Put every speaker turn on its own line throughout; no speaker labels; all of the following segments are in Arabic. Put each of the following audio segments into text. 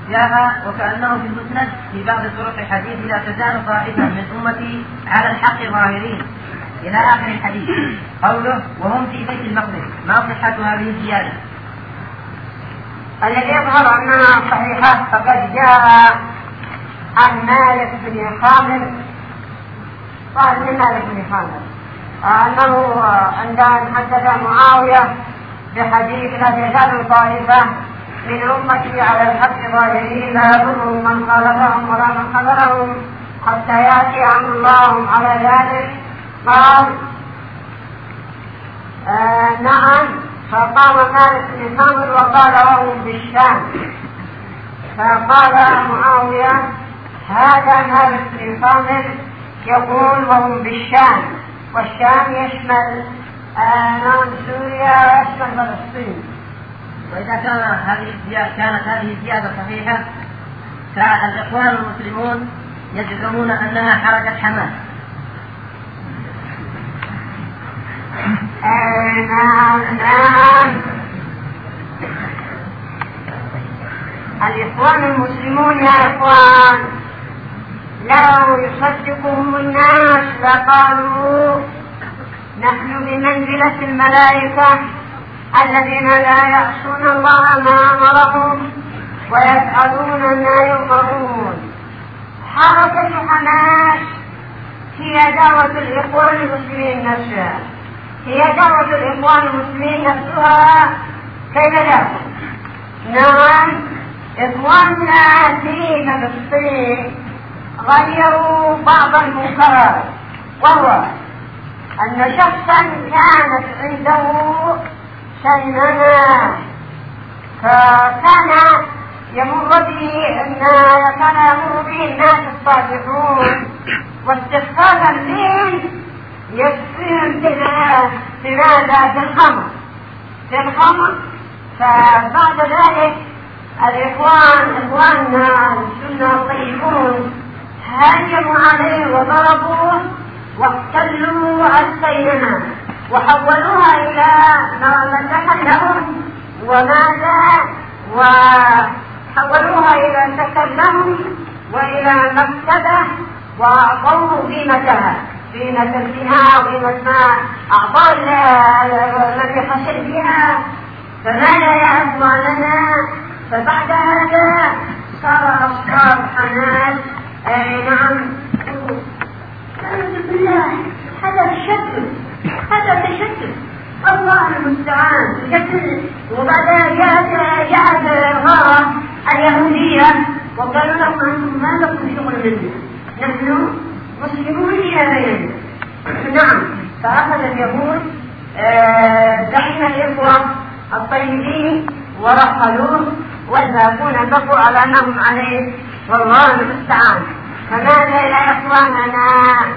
جاء وكأنه في المسند في بعض طرق الحديث لا تزال طائفة من أمتي على الحق ظاهرين إلى آخر الحديث. قوله وهم في بيت المقدس، ما صحة هذه الزيادة؟
الذي يظهر أنها صحيحة فقد جاء عن مالك بن خامر، قال من مالك بن خامر أنه عندما حدث معاوية بحديث لا تزال طائفة من أمتي على الحق ظاهرين لا يضرهم من خالفهم ولا من خذلهم حتى يأتي أمر الله على ذلك، قال نعم. فقام مالك بن خامر وقال وهم بالشام، فقال معاوية هذا مالك بن خامر يقول وهم بالشام، والشام يشمل سوريا ويشمل فلسطين.
وإذا كانت هذه الزيادة صحيحة فالإخوان المسلمون يزعمون أنها حركة حماس.
نعم. الإخوان المسلمون يا إخوان لو يصدقهم الناس لقالوا نحن بمنزلة الملائكة الذين لا يعصون الله ما أمرهم ويفعلون ما يؤمرون. حركة حماس هي دعوة الإخوان المسلمين نفسها، هي دعوة الإخوان المسلمين نفسها. كيف ذلك؟ نعم، إخواننا في فلسطين غيروا بعض المنكرات، وهو أن شخصا كانت عنده سينما فكان يمر به الناس الصالحون واستخفافا بهم يكفيهم بماذا؟ في الخمر. فبعد ذلك إخواننا السنة الطيبون هاجموا عليه وضربوه واحتلوا السينما وحولوها إلى مسكن لهم وحولوها إلى سكن لهم وإلى مكتبة وأعطوه قيمتها، قيمة البناء وقيمة ما أعطاه الذي خسر بها. فماذا يا أخواننا؟ فبعد هذا صار أصحاب حماس نعم أعوذ بالله هذا تشتت الله المستعان. وبعد جاءت الغارة اليهودية وقالوا لهم أنتم ما لكم شغل منا، نحن مسلمون إلى بيننا. نعم، فأخذ اليهود دعنا الإخوة الطيبين ورحلوه والباقون بقوا على أنهم عليه والله المستعان. فماذا يا إخواننا؟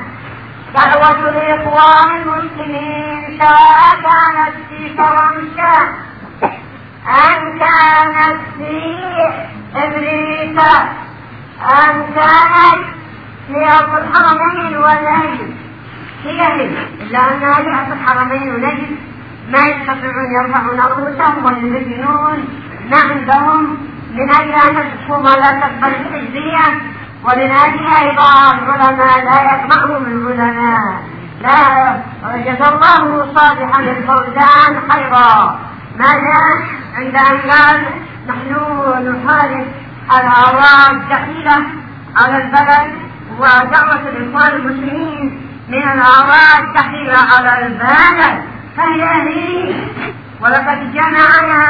دعوة الإخوان المسلمين سواء كانت في فرنسا أم كانت في أمريكا أم كانت في أرض الحرمين ونجد، هي إلا أن أرض الحرمين ونجد ما يستطيعون يرفعون رؤوسهم ويبينون ما عندهم من أجل أن الحكومة لا تقبل الحزبية، ومن أجل أيضا العلماء لا يسمعهم العلماء. لا جزا الله صالحا الفوزان خيرا. ماذا؟ عند أن قال نحن نحارب الأعراض الدخيلة على البلد، ودعوة الإخوان المسلمين من الأعراض الدخيلة على البلد فهي. ولقد جمعنا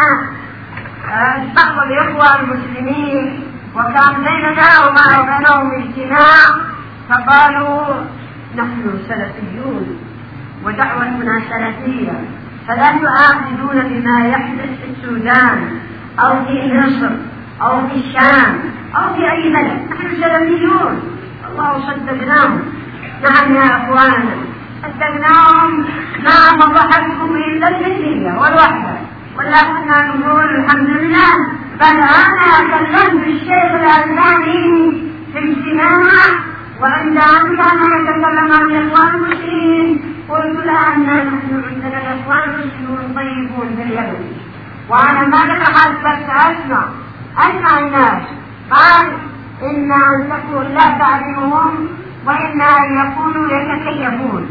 بعض الإخوة المسلمين وكان بيننا وبينهم اجتماع، فقالوا نحن سلفيون ودعوتنا سلفية، فلا تعاقدون بما يحدث في السودان أو في مصر أو في الشام أو في أي بلد، نحن سلفيون. الله صدقناهم. نعم يا أخواننا صدقناهم، ما مضحكم إلا الجزية والوحدة، ولكن نقول الحمد لله. بل أنا كلمت الشيخ الألباني في اجتماع، وعند أن كان يتكلم عن الإخوان المسلمين قلت له أن نحن عندنا الإخوان المسلمون طيبون في اليمن، وأنا ما لك حد بس أسمع الناس قال إن أن تكون لا تعلمهم وإن أن يكونوا يتكيفون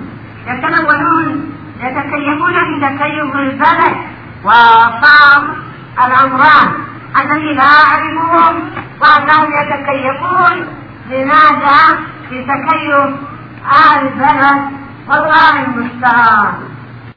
في تكيف البلد وصار الأمران الذي لا أعرفهم وأنهم يتكيفون. لماذا؟ في تكيف أهل البلد والله المستعان.